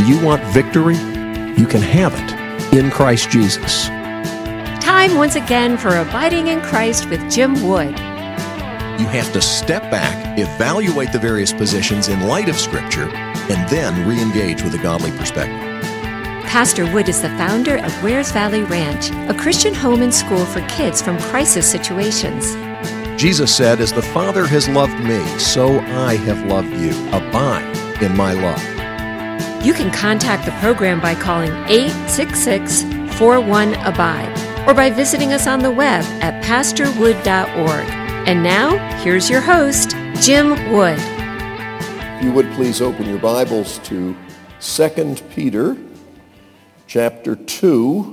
you want victory? You can have it in Christ Jesus. Time once again for Abiding in Christ with Jim Wood. You have to step back, evaluate the various positions in light of Scripture, and then re-engage with a godly perspective. Pastor Wood is the founder of Wares Valley Ranch, a Christian home and school for kids from crisis situations. Jesus said, "As the Father has loved me, so I have loved you. Abide in my love." You can contact the program by calling 866-41-ABIDE or by visiting us on the web at pastorwood.org. And now, here's your host, Jim Wood. If you would please open your Bibles to 2 Peter chapter 2.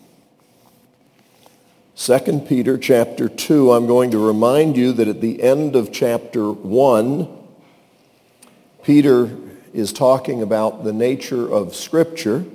2 Peter chapter 2, I'm going to remind you that at the end of chapter 1, Peter is talking about the nature of Scripture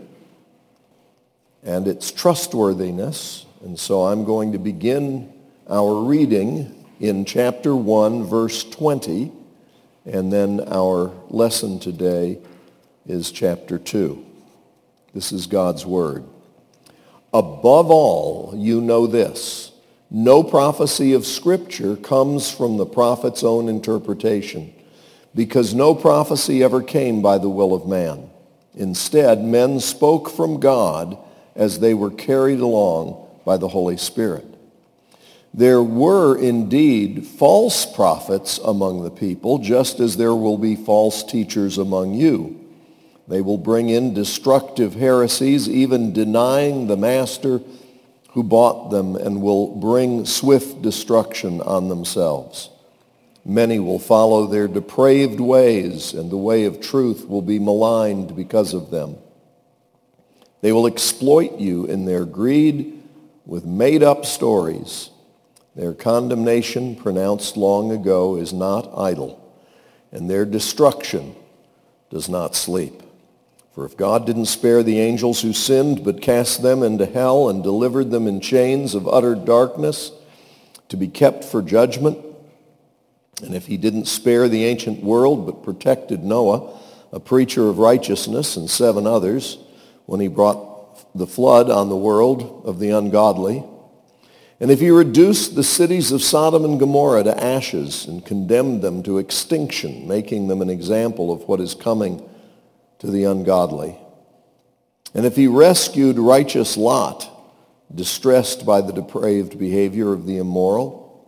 and its trustworthiness. And so I'm going to begin our reading in chapter 1, verse 20, and then our lesson today is chapter 2. This is God's Word. Above all, you know this: no prophecy of Scripture comes from the prophet's own interpretation, because no prophecy ever came by the will of man. Instead, men spoke from God as they were carried along by the Holy Spirit. There were indeed false prophets among the people, just as there will be false teachers among you. They will bring in destructive heresies, even denying the master who bought them, and will bring swift destruction on themselves. Many will follow their depraved ways, and the way of truth will be maligned because of them. They will exploit you in their greed with made-up stories. Their condemnation, pronounced long ago, is not idle, and their destruction does not sleep. For if God didn't spare the angels who sinned, but cast them into hell and delivered them in chains of utter darkness to be kept for judgment, and if he didn't spare the ancient world, but protected Noah, a preacher of righteousness, and 7 others, when he brought the flood on the world of the ungodly, and if he reduced the cities of Sodom and Gomorrah to ashes and condemned them to extinction, making them an example of what is coming to the ungodly, and if he rescued righteous Lot, distressed by the depraved behavior of the immoral,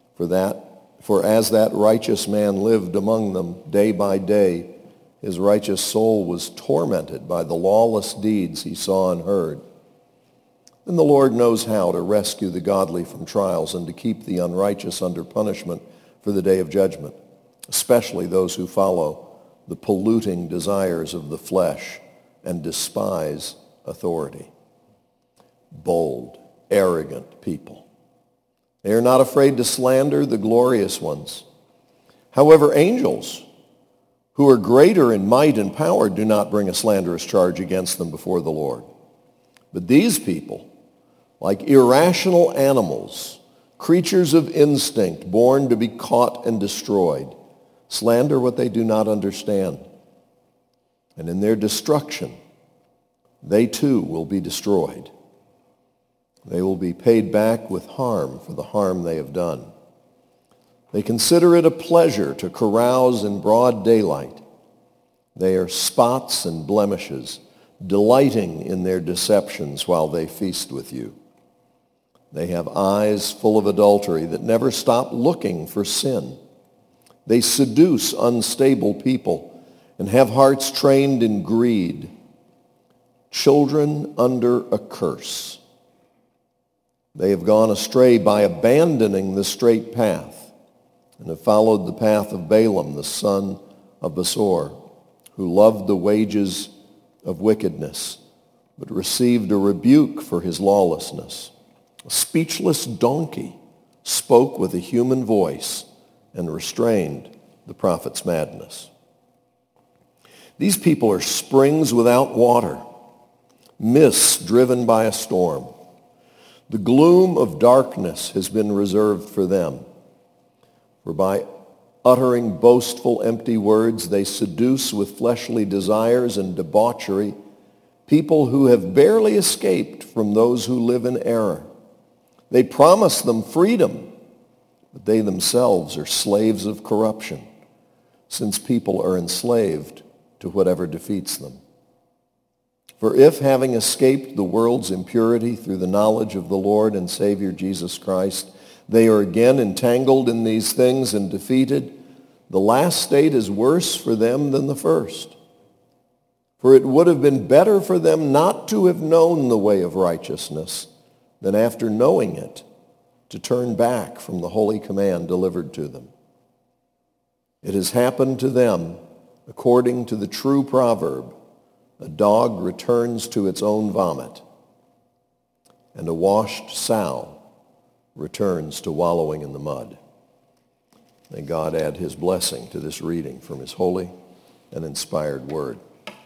for as that righteous man lived among them day by day, his righteous soul was tormented by the lawless deeds he saw and heard. Then the Lord knows how to rescue the godly from trials and to keep the unrighteous under punishment for the day of judgment, especially those who follow the polluting desires of the flesh and despise authority. Bold, arrogant people. They are not afraid to slander the glorious ones. However, angels who are greater in might and power do not bring a slanderous charge against them before the Lord. But these people, like irrational animals, creatures of instinct, born to be caught and destroyed, slander what they do not understand. And in their destruction, they too will be destroyed. They will be paid back with harm for the harm they have done. They consider it a pleasure to carouse in broad daylight. They are spots and blemishes, delighting in their deceptions while they feast with you. They have eyes full of adultery that never stop looking for sin. They seduce unstable people and have hearts trained in greed, children under a curse. They have gone astray by abandoning the straight path and have followed the path of Balaam, the son of Besor, who loved the wages of wickedness, but received a rebuke for his lawlessness. A speechless donkey spoke with a human voice and restrained the prophet's madness. These people are springs without water, mists driven by a storm. The gloom of darkness has been reserved for them. For by Uttering boastful, empty words, they seduce with fleshly desires and debauchery people who have barely escaped from those who live in error. They promise them freedom, but they themselves are slaves of corruption, since people are enslaved to whatever defeats them. For if, having escaped the world's impurity through the knowledge of the Lord and Savior Jesus Christ, they are again entangled in these things and defeated, the last state is worse for them than the first. For it would have been better for them not to have known the way of righteousness than after knowing it to turn back from the holy command delivered to them. It has happened to them according to the true proverb, a dog returns to its own vomit, and a washed sow returns to wallowing in the mud. May God add his blessing to this reading from his holy and inspired word.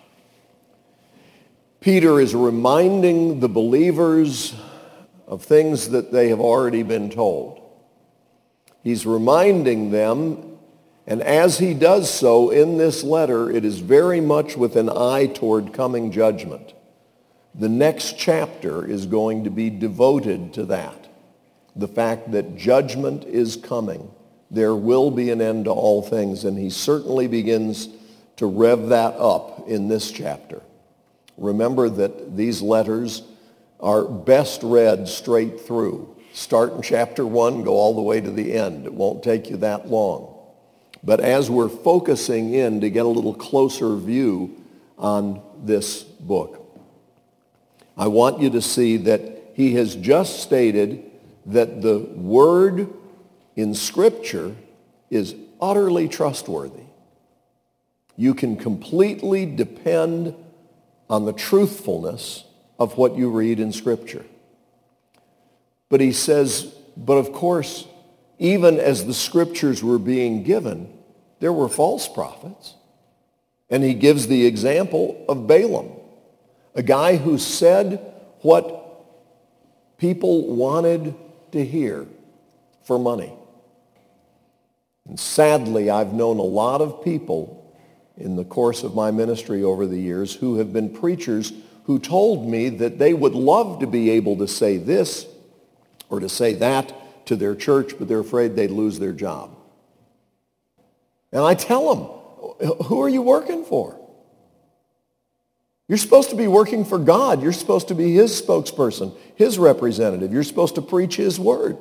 Peter is reminding the believers of things that they have already been told. He's reminding them, and as he does so in this letter, it is very much with an eye toward coming judgment. The next chapter is going to be devoted to that, the fact that judgment is coming. There will be an end to all things, and he certainly begins to rev that up in this chapter. Remember that these letters are best read straight through. Start in chapter 1, go all the way to the end. It won't take you that long. But as we're focusing in to get a little closer view on this book, I want you to see that he has just stated that the word in Scripture is utterly trustworthy. You can completely depend on the truthfulness of what you read in Scripture. But he says, but of course, even as the Scriptures were being given, there were false prophets. And he gives the example of Balaam, a guy who said what people wanted to hear for money. And sadly, I've known a lot of people in the course of my ministry over the years who have been preachers who told me that they would love to be able to say this or to say that to their church, but they're afraid they'd lose their job. And I tell them, who are you working for? You're supposed to be working for God. You're supposed to be his spokesperson, his representative. You're supposed to preach his word.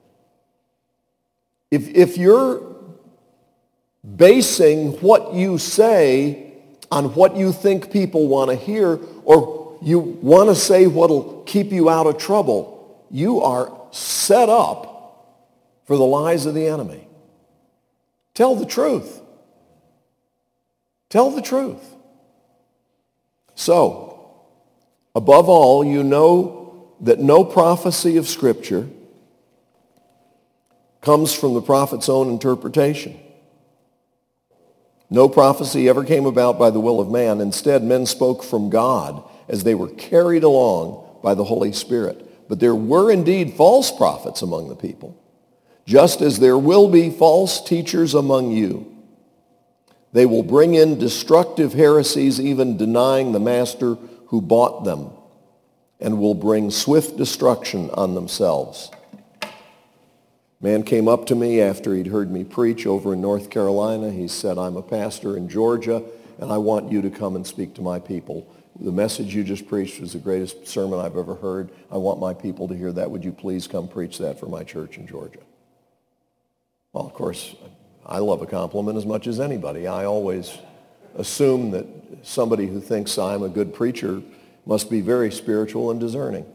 If you're basing what you say on what you think people want to hear, or you want to say what'll keep you out of trouble, you are set up for the lies of the enemy. Tell the truth. Tell the truth. So, above all, you know that no prophecy of Scripture comes from the prophet's own interpretation. No prophecy ever came about by the will of man. Instead, men spoke from God as they were carried along by the Holy Spirit. But there were indeed false prophets among the people, just as there will be false teachers among you. They will bring in destructive heresies, even denying the master who bought them, and will bring swift destruction on themselves. A man came up to me after he'd heard me preach over in North Carolina. He said, I'm a pastor in Georgia, and I want you to come and speak to my people. The message you just preached was the greatest sermon I've ever heard. I want my people to hear that. Would you please come preach that for my church in Georgia? Well, of course, I love a compliment as much as anybody. I always assume that somebody who thinks I'm a good preacher must be very spiritual and discerning.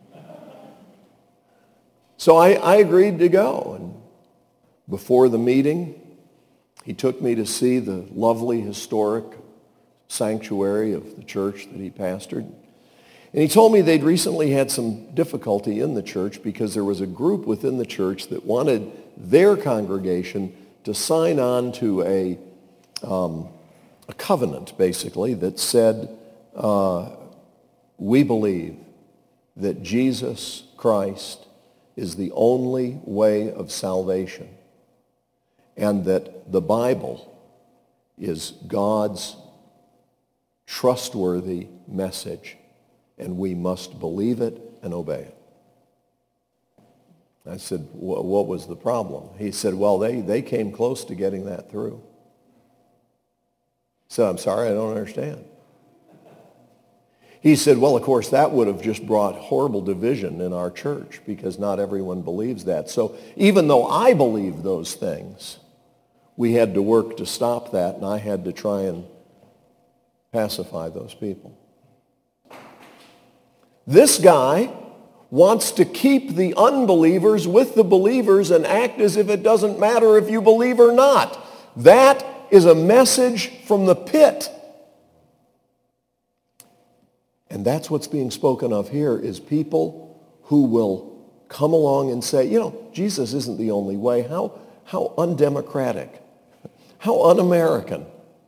So I agreed to go. And before the meeting, he took me to see the lovely historic sanctuary of the church that he pastored. And he told me they'd recently had some difficulty in the church because there was a group within the church that wanted their congregation to sign on to a covenant, basically, that said, we believe that Jesus Christ is the only way of salvation, and that that the Bible is God's trustworthy message, and we must believe it and obey it. I said, what was the problem? He said, well, they came close to getting that through. I said, I'm sorry, I don't understand. He said, well, of course, that would have just brought horrible division in our church because not everyone believes that. So even though I believe those things, we had to work to stop that, and I had to try and pacify those people. This guy wants to keep the unbelievers with the believers and act as if it doesn't matter if you believe or not. That is a message from the pit. And that's what's being spoken of here, is people who will come along and say, Jesus isn't the only way. How undemocratic. How un-American.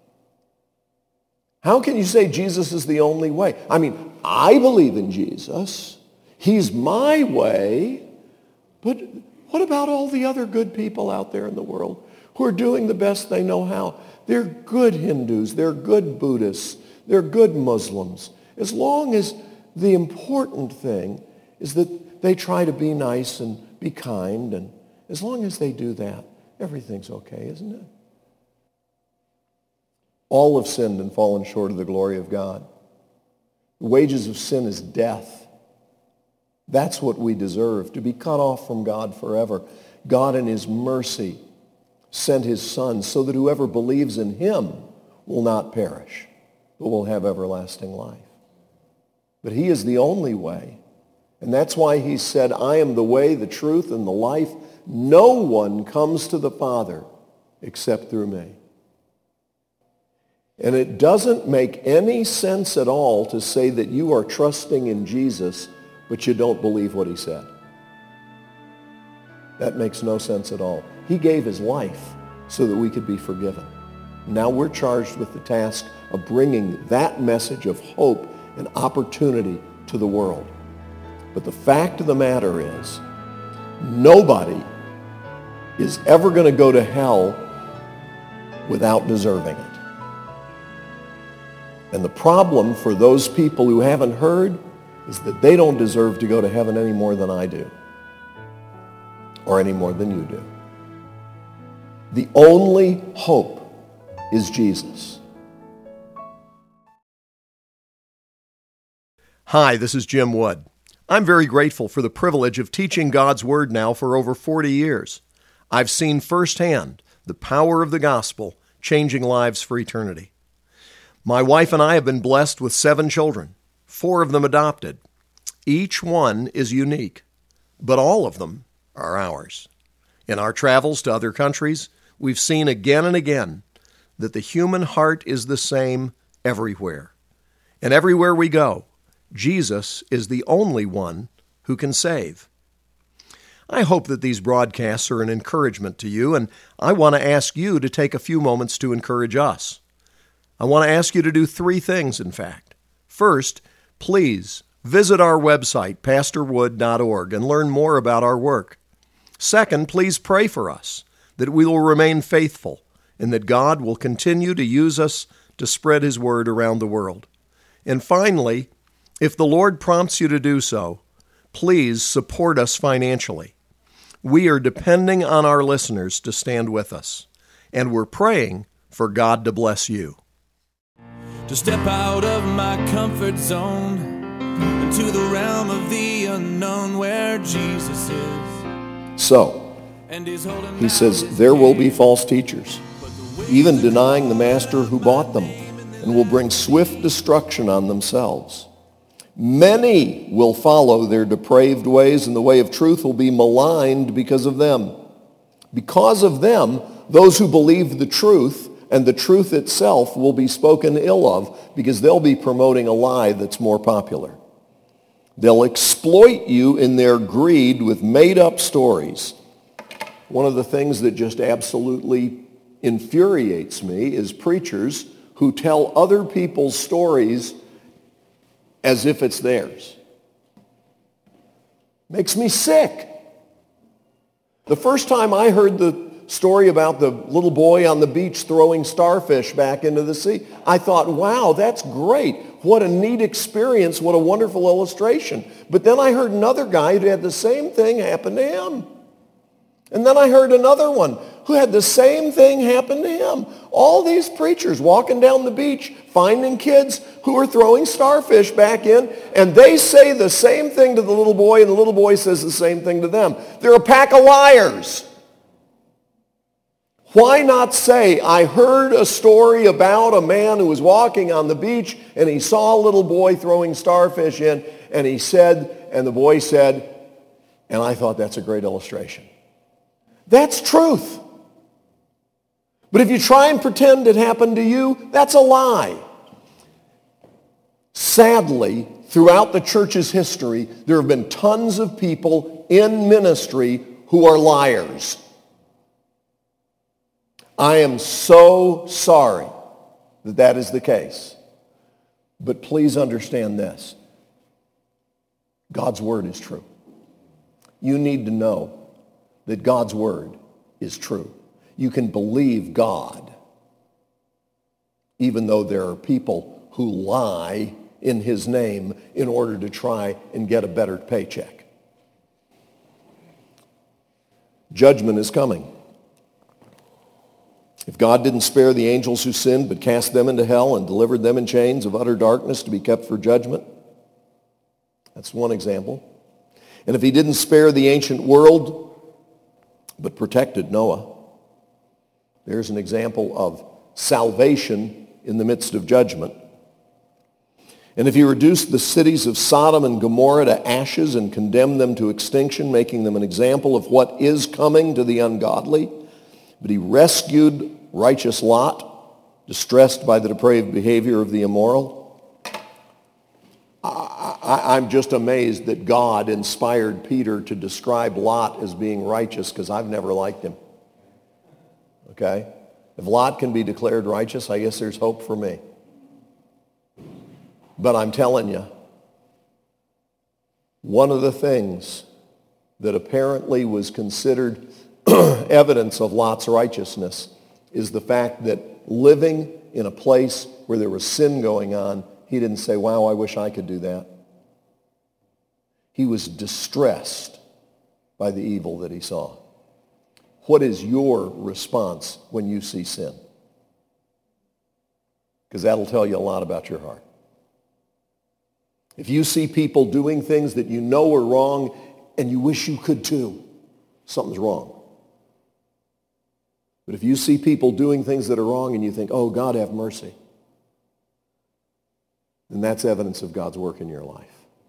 How can you say Jesus is the only way? I mean, I believe in Jesus. He's my way. But what about all the other good people out there in the world who are doing the best they know how? They're good Hindus. They're good Buddhists. They're good Muslims. As long as the important thing is that they try to be nice and be kind, and as long as they do that, everything's okay, isn't it? All have sinned and fallen short of the glory of God. The wages of sin is death. That's what we deserve, to be cut off from God forever. God in His mercy sent His Son so that whoever believes in Him will not perish, but will have everlasting life. But He is the only way. And that's why He said, I am the way, the truth, and the life. No one comes to the Father except through me. And it doesn't make any sense at all to say that you are trusting in Jesus, but you don't believe what He said. That makes no sense at all. He gave His life so that we could be forgiven. Now we're charged with the task of bringing that message of hope and opportunity to the world. But the fact of the matter is, nobody is ever going to go to hell without deserving it. And the problem for those people who haven't heard is that they don't deserve to go to heaven any more than I do, or any more than you do. The only hope is Jesus. Hi, this is Jim Wood. I'm very grateful for the privilege of teaching God's Word now for over 40 years. I've seen firsthand the power of the gospel changing lives for eternity. My wife and I have been blessed with 7 children, 4 of them adopted. Each one is unique, but all of them are ours. In our travels to other countries, we've seen again and again that the human heart is the same everywhere. And everywhere we go, Jesus is the only one who can save. I hope that these broadcasts are an encouragement to you, and I want to ask you to take a few moments to encourage us. I want to ask you to do 3 things, in fact. First, please visit our website, pastorwood.org, and learn more about our work. Second, please pray for us, that we will remain faithful and that God will continue to use us to spread His word around the world. And finally, if the Lord prompts you to do so, please support us financially. We are depending on our listeners to stand with us, and we're praying for God to bless you. To step out of my comfort zone into the realm of the unknown where Jesus is. So, He says, there will be false teachers, even denying the master who bought them, and will bring swift destruction on themselves. Many will follow their depraved ways, and the way of truth will be maligned because of them. Because of them, those who believe the truth and the truth itself will be spoken ill of, because they'll be promoting a lie that's more popular. They'll exploit you in their greed with made-up stories. One of the things that just absolutely infuriates me is preachers who tell other people's stories as if it's theirs. Makes me sick. The first time I heard story about the little boy on the beach throwing starfish back into the sea. I thought, wow, that's great. What a neat experience. What a wonderful illustration. But then I heard another guy who had the same thing happen to him. And then I heard another one who had the same thing happen to him. All these preachers walking down the beach, finding kids who are throwing starfish back in, and they say the same thing to the little boy, and the little boy says the same thing to them. They're a pack of liars. Why not say, I heard a story about a man who was walking on the beach, and he saw a little boy throwing starfish in, and he said, and the boy said, and I thought that's a great illustration. That's truth. But if you try and pretend it happened to you, that's a lie. Sadly, throughout the church's history, there have been tons of people in ministry who are liars. I am so sorry that that is the case. But please understand this. God's word is true. You need to know that God's word is true. You can believe God, even though there are people who lie in his name in order to try and get a better paycheck. Judgment is coming. If God didn't spare the angels who sinned, but cast them into hell and delivered them in chains of utter darkness to be kept for judgment, that's one example. And if he didn't spare the ancient world, but protected Noah, there's an example of salvation in the midst of judgment. And if he reduced the cities of Sodom and Gomorrah to ashes and condemned them to extinction, making them an example of what is coming to the ungodly, but he rescued righteous Lot, distressed by the depraved behavior of the immoral, I'm just amazed that God inspired Peter to describe Lot as being righteous, because I've never liked him. Okay? If Lot can be declared righteous, I guess there's hope for me. But I'm telling you, one of the things that apparently was considered evidence of Lot's righteousness is the fact that living in a place where there was sin going on, he didn't say, wow, I wish I could do that. He was distressed by the evil that he saw. What is your response when you see sin? Because that'll tell you a lot about your heart. If you see people doing things that you know are wrong and you wish you could too, something's wrong. But if you see people doing things that are wrong and you think, oh, God have mercy, then that's evidence of God's work in your life.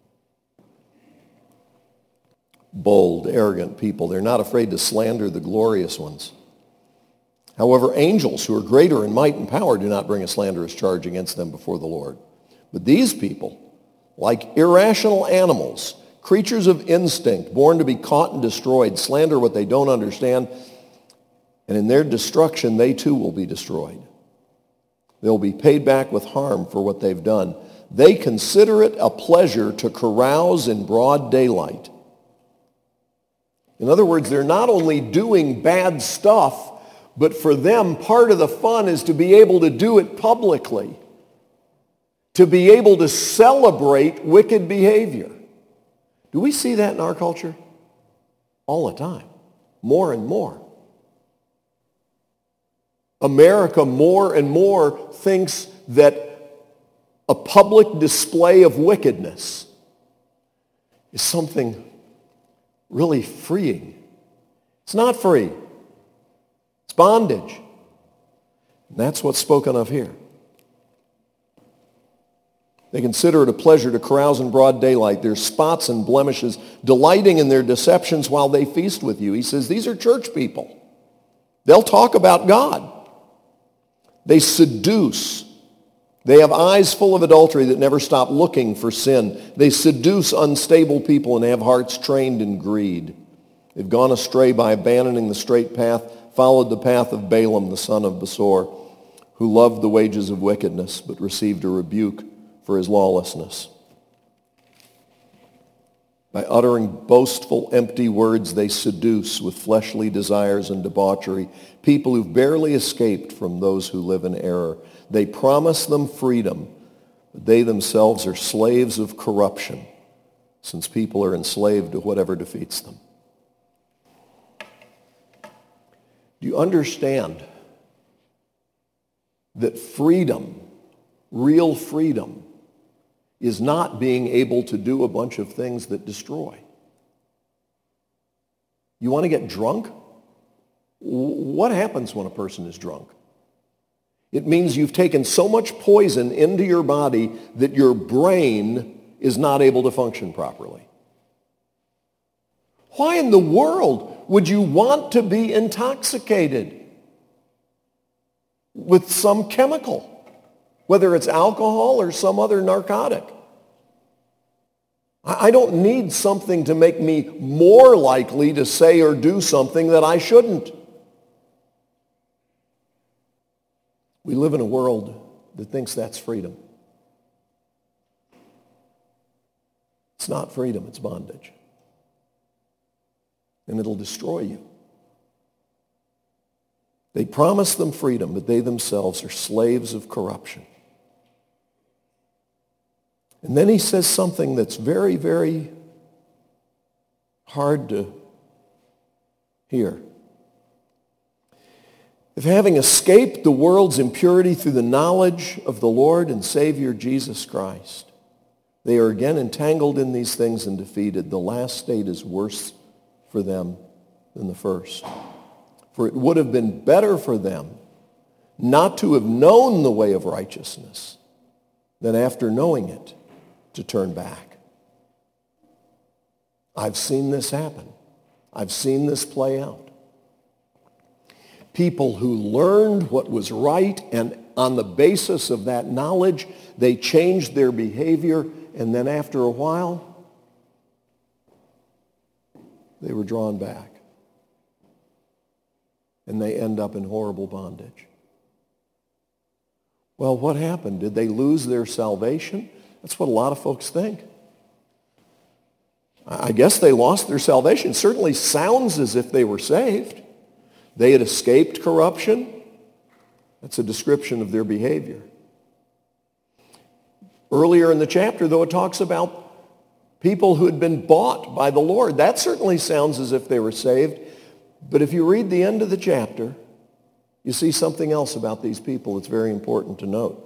Bold, arrogant people, they're not afraid to slander the glorious ones. However, angels who are greater in might and power do not bring a slanderous charge against them before the Lord. But these people, like irrational animals, creatures of instinct, born to be caught and destroyed, slander what they don't understand, and in their destruction they too will be destroyed. They'll be paid back with harm for what they've done. They consider it a pleasure to carouse in broad daylight. In other words, they're not only doing bad stuff, but for them, part of the fun is to be able to do it publicly, to be able to celebrate wicked behavior. Do we see that in our culture? All the time, more and more. America more and more thinks that a public display of wickedness is something really freeing. It's not free. It's bondage. And that's what's spoken of here. They consider it a pleasure to carouse in broad daylight, their spots and blemishes, delighting in their deceptions while they feast with you. He says these are church people. They'll talk about God. They seduce. They have eyes full of adultery that never stop looking for sin. They seduce unstable people and have hearts trained in greed. They've gone astray by abandoning the straight path, followed the path of Balaam, the son of Besor, who loved the wages of wickedness but received a rebuke for his lawlessness. By uttering boastful, empty words, they seduce with fleshly desires and debauchery people who've barely escaped from those who live in error. They promise them freedom, but they themselves are slaves of corruption, since people are enslaved to whatever defeats them. Do you understand that freedom, real freedom, is not being able to do a bunch of things that destroy? You want to get drunk? What happens when a person is drunk? It means you've taken so much poison into your body that your brain is not able to function properly. Why in the world would you want to be intoxicated with some chemical? Whether it's alcohol or some other narcotic. I don't need something to make me more likely to say or do something that I shouldn't. We live in a world that thinks that's freedom. It's not freedom, it's bondage. And it'll destroy you. They promise them freedom, but they themselves are slaves of corruption. And then he says something that's very, very hard to hear. If having escaped the world's impurity through the knowledge of the Lord and Savior Jesus Christ, they are again entangled in these things and defeated, the last state is worse for them than the first. For it would have been better for them not to have known the way of righteousness than after knowing it to turn back. I've seen this happen. I've seen this play out. People who learned what was right, and on the basis of that knowledge, they changed their behavior, and then after a while, they were drawn back. And they end up in horrible bondage. Well, what happened? Did they lose their salvation? That's what a lot of folks think. I guess they lost their salvation. It certainly sounds as if they were saved. They had escaped corruption. That's a description of their behavior. Earlier in the chapter, though, it talks about people who had been bought by the Lord. That certainly sounds as if they were saved. But if you read the end of the chapter, you see something else about these people that's very important to note.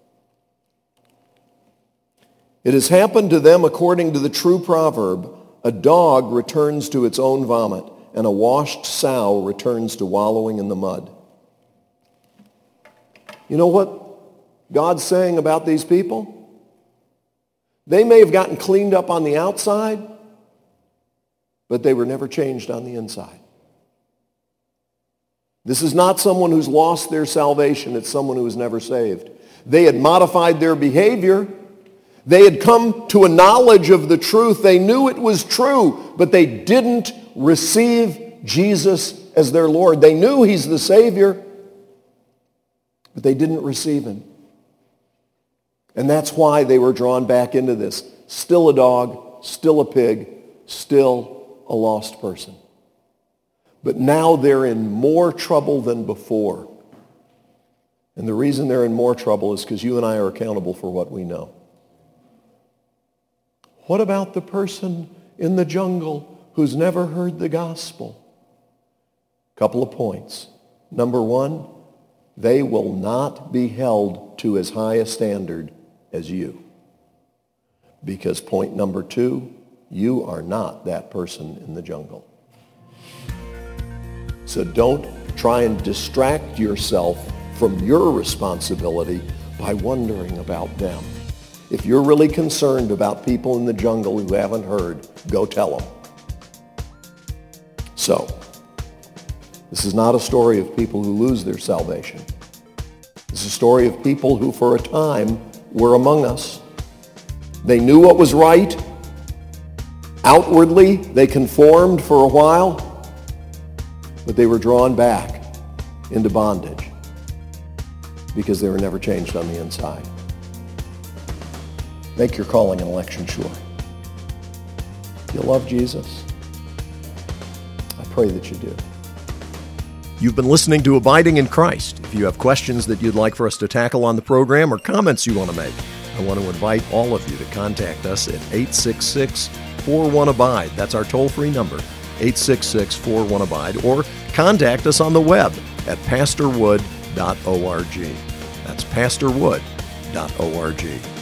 It has happened to them according to the true proverb, a dog returns to its own vomit, and a washed sow returns to wallowing in the mud. You know what God's saying about these people? They may have gotten cleaned up on the outside, but they were never changed on the inside. This is not someone who's lost their salvation. It's someone who was never saved. They had modified their behavior. They had come to a knowledge of the truth. They knew it was true, but they didn't receive Jesus as their Lord. They knew he's the Savior, but they didn't receive him. And that's why they were drawn back into this. Still a dog, still a pig, still a lost person. But now they're in more trouble than before. And the reason they're in more trouble is because you and I are accountable for what we know. What about the person in the jungle who's never heard the gospel? Couple of points. Number one, they will not be held to as high a standard as you. Because point number two, you are not that person in the jungle. So don't try and distract yourself from your responsibility by wondering about them. If you're really concerned about people in the jungle who haven't heard, go tell them. So, this is not a story of people who lose their salvation. This is a story of people who for a time were among us. They knew what was right. Outwardly, they conformed for a while, but they were drawn back into bondage because they were never changed on the inside. Make your calling and election sure. You love Jesus? I pray that you do. You've been listening to Abiding in Christ. If you have questions that you'd like for us to tackle on the program or comments you want to make, I want to invite all of you to contact us at 866-41-ABIDE. That's our toll-free number, 866-41-ABIDE, or contact us on the web at pastorwood.org. That's pastorwood.org.